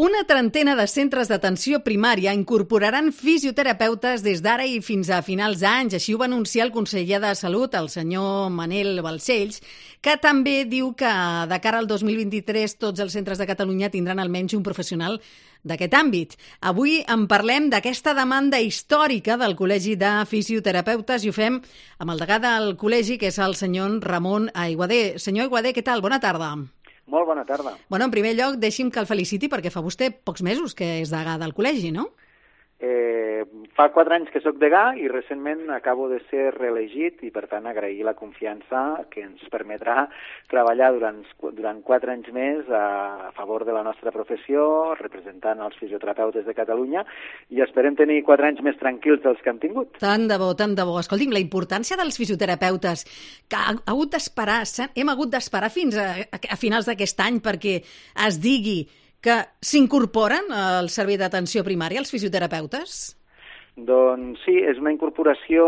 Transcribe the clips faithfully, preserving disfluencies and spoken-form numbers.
Una trentena de centres d'atenció primària incorporaran fisioterapeutes des d'ara i fins a finals d'anys. Així ho va anunciar el conseller de Salut, el senyor Manel Balcells, que també diu que de cara al dos mil vint-i-tres tots els centres de Catalunya tindran almenys un professional d'aquest àmbit. Avui en parlem d'aquesta demanda històrica del Col·legi de Fisioterapeutes i ho fem amb el degà del col·legi, que és el senyor Ramon Aiguader. Senyor Aiguader, què tal? Bona tarda. Molt bona tarda. Bueno, en primer lloc, deixi'm que el feliciti perquè fa vostè pocs mesos que és degà del col·legi, no? Eh, fa quatre anys que sóc degà i recentment acabo de ser reelegit i, per tant, agrair la confiança que ens permetrà treballar durant, durant quatre anys més a, a favor de la nostra professió, representant els fisioterapeutes de Catalunya, i esperem tenir quatre anys més tranquils dels que hem tingut. Tant de bo, tant de bo. Escolti'm, la importància dels fisioterapeutes, que ha, ha hagut d'esperar, hem hagut d'esperar fins a, a finals d'aquest any perquè es digui que s'incorporen al servei d'atenció primària els fisioterapeutes? Doncs sí, és una incorporació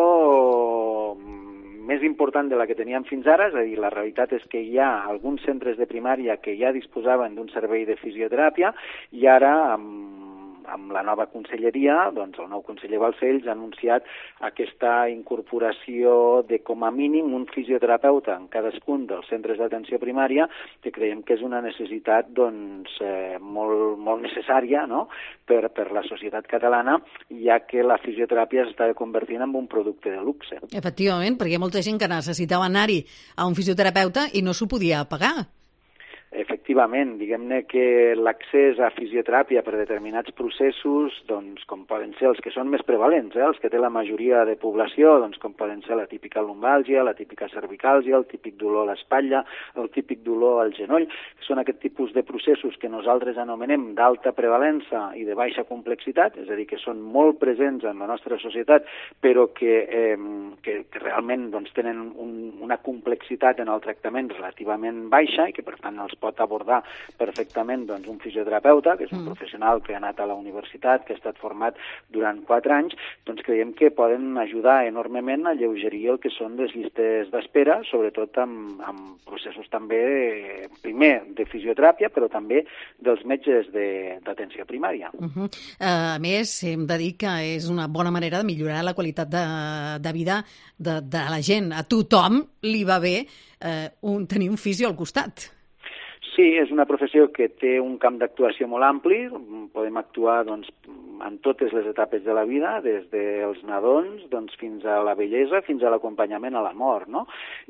més important de la que teníem fins ara, és a dir, la realitat és que hi ha alguns centres de primària que ja disposaven d'un servei de fisioteràpia i ara, amb amb la nova conselleria, doncs el nou conseller Balcells ha anunciat aquesta incorporació de com a mínim un fisioterapeuta en cadascun dels centres d'atenció primària, que creiem que és una necessitat doncs, eh, molt, molt necessària, no?, per, per la societat catalana, ja que la fisioteràpia s'està convertint en un producte de luxe. Efectivament, perquè hi ha molta gent que necessitava anar-hi a un fisioterapeuta i no s'ho podia pagar. Efectivament, diguem-ne que l'accés a fisioteràpia per determinats processos, doncs, com poden ser els que són més prevalents, eh, els que té la majoria de població, doncs, com poden ser la típica lumbàlgia, la típica cervicàlgia, el típic dolor a l'espatlla, el típic dolor al genoll, que són aquest tipus de processos que nosaltres anomenem d'alta prevalença i de baixa complexitat, és a dir, que són molt presents en la nostra societat, però que, eh, que, que realment doncs, tenen un, una complexitat en el tractament relativament baixa i que, per tant, els pot abordar perfectament doncs, un fisioterapeuta, que és un mm. professional que ha anat a la universitat, que ha estat format durant quatre anys, doncs creiem que poden ajudar enormement a alleugerir el que són les llistes d'espera, sobretot amb, amb processos també, eh, primer, de fisioteràpia, però també dels metges d'atenció primària. Uh -huh. uh, a més, hem de dir que és una bona manera de millorar la qualitat de, de vida de, de la gent. A tothom li va bé uh, un, tenir un fisio al costat. Sí, és una professió que té un camp d'actuació molt ampli, podem actuar doncs, en totes les etapes de la vida, des dels nadons doncs, fins a la vellesa, fins a l'acompanyament a la mort, no?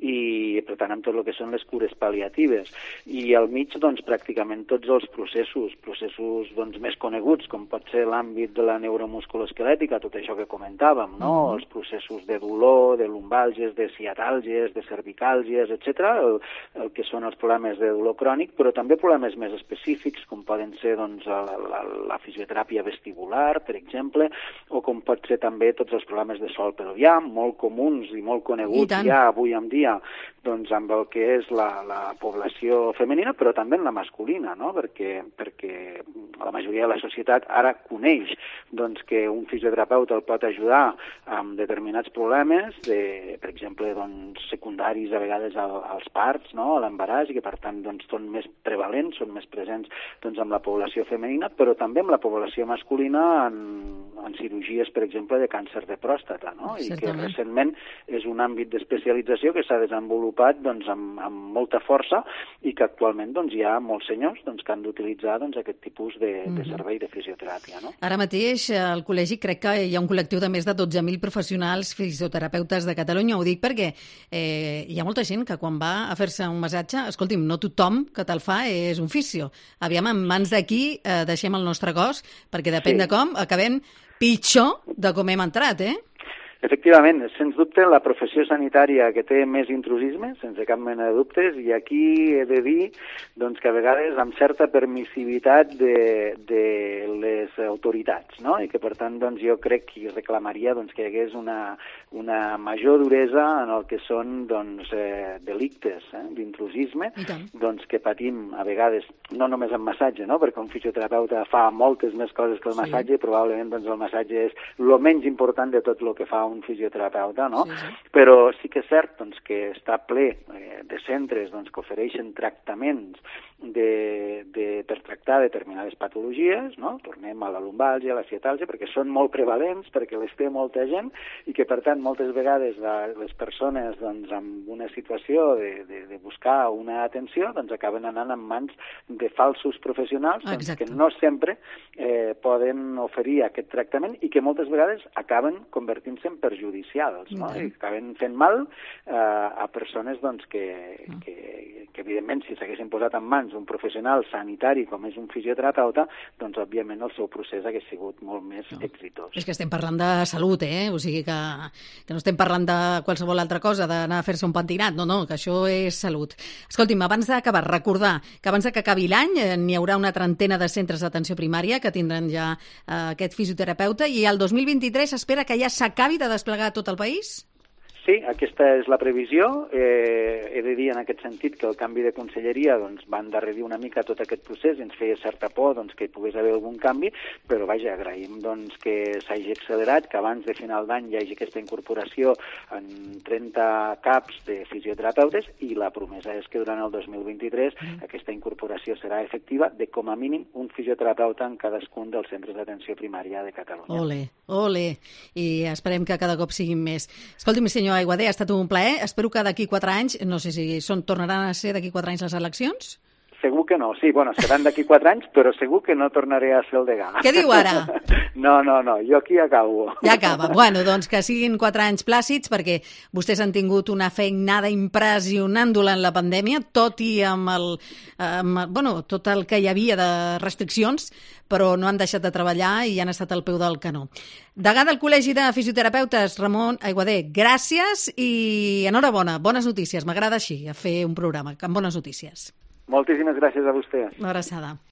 I, per tant, amb tot el que són les cures pal·liatives. I al mig, doncs, pràcticament tots els processos, processos doncs, més coneguts, com pot ser l'àmbit de la neuromusculoesquelètica, tot això que comentàvem, no? Mm-hmm. Els processos de dolor, de lumbàlgies, de ciatàlgies, de cervicàlgies, etcètera, el, el que són els problemes de dolor crònic, però també problemes més específics, com poden ser doncs, la, la, la fisioteràpia vestibular, per exemple, o com pot ser també tots els problemes de sòl pelvià, molt comuns i molt coneguts I ja avui en dia doncs, amb el que és la, la població femenina, però també en la masculina, no? perquè, perquè la majoria de la societat ara coneix doncs, que un fisioterapeuta el pot ajudar amb determinats problemes, de, per exemple, doncs, secundaris a vegades als parts, no? A l'embaràs, i que per tant doncs, són més prevalents, són més presents doncs, amb la població femenina, però també amb la població masculina en, en cirurgies, per exemple, de càncer de pròstata, no? I que recentment és un àmbit d'especialització que s'ha desenvolupat doncs, amb, amb molta força i que actualment doncs, hi ha molts senyors doncs, que han d'utilitzar doncs, aquest tipus de, de servei de fisioteràpia. No? Ara mateix al col·legi crec que hi ha un col·lectiu de més de dotze mil professionals fisioterapeutes de Catalunya. Ho dic perquè eh, hi ha molta gent que quan va a fer-se un massatge, escolti'm, no tothom que te'l fa és un fisio. Aviam, en mans d'aquí eh, deixem el nostre cos, perquè depèn sí. de com, acabem pitjor de com hem entrat, eh? Efectivament, sens dubte, la professió sanitària que té més intrusisme, sense cap mena de dubtes, i aquí he de dir doncs, que a vegades amb certa permissivitat de, de les autoritats, no? I que per tant doncs, jo crec que reclamaria doncs, que hi hagués una, una major duresa en el que són doncs, eh, delictes eh, d'intrusisme doncs, que patim a vegades, no només en massatge, no? Perquè un fisioterapeuta fa moltes més coses que el massatge, sí. Probablement doncs, el massatge és el menys important de tot el que fa un un fisioterapeuta, no? Sí, sí. Però sí que és cert doncs, que està ple eh, de centres doncs, que ofereixen tractaments de, de, per tractar determinades patologies, no? Tornem a la lumbàlgia, a la ciatàlgia, perquè són molt prevalents, perquè les té molta gent i que, per tant, moltes vegades la, les persones doncs, amb una situació de, de, de buscar una atenció doncs, acaben anant en mans de falsos professionals doncs, que no sempre eh, poden oferir aquest tractament i que moltes vegades acaben convertint-se en perjudicials, no? I acaben fent mal eh, a persones doncs, que, que, que, evidentment, si s'haguessin posat en mans d'un professional sanitari com és un fisioterapeuta, doncs, òbviament, el seu procés hagués sigut molt més no. exitós. És que estem parlant de salut, eh? O sigui que, que no estem parlant de qualsevol altra cosa, d'anar a fer-se un pentinat, no, no, que això és salut. Escolti'm, abans d'acabar, recordar que abans que acabi l'any eh, n'hi haurà una trentena de centres d'atenció primària que tindran ja eh, aquest fisioterapeuta i el dos mil vint-i-tres s'espera que ja s'acabi de desplegar a tot el país? Sí, aquesta és la previsió. Eh, he de dir en aquest sentit que el canvi de conselleria doncs, va endarrerir una mica tot aquest procés i ens feia certa por doncs, que hi pogués haver algun canvi, però vaja, agraïm doncs, que s'hagi accelerat, que abans de final d'any hi hagi aquesta incorporació en trenta caps de fisioterapeutes i la promesa és que durant el dos mil vint-i-tres mm. aquesta incorporació serà efectiva de com a mínim un fisioterapeuta en cadascun dels centres d'atenció primària de Catalunya. Ole, ole, i esperem que cada cop siguin més. Escolti'm, senyor Aiguader, ha estat un plaer. Espero que d'aquí quatre anys, no sé si són, tornaran a ser d'aquí quatre anys les eleccions? Segur que no, sí, bueno, seran d'aquí quatre anys, però segur que no tornaré a ser el degà. Què diu ara? No, no, no, jo aquí acabo. Ja acaba. Bueno, doncs que siguin quatre anys plàcids, perquè vostès han tingut una feinada impressionant durant la pandèmia, tot i amb el, amb, bueno, tot el que hi havia de restriccions, però no han deixat de treballar i han estat al peu del canó. Degà del Col·legi de Fisioterapeutes, Ramon Aiguader, gràcies i enhorabona. Bones notícies. M'agrada així, a fer un programa amb bones notícies. Moltíssimes gràcies a vostè. Una abraçada.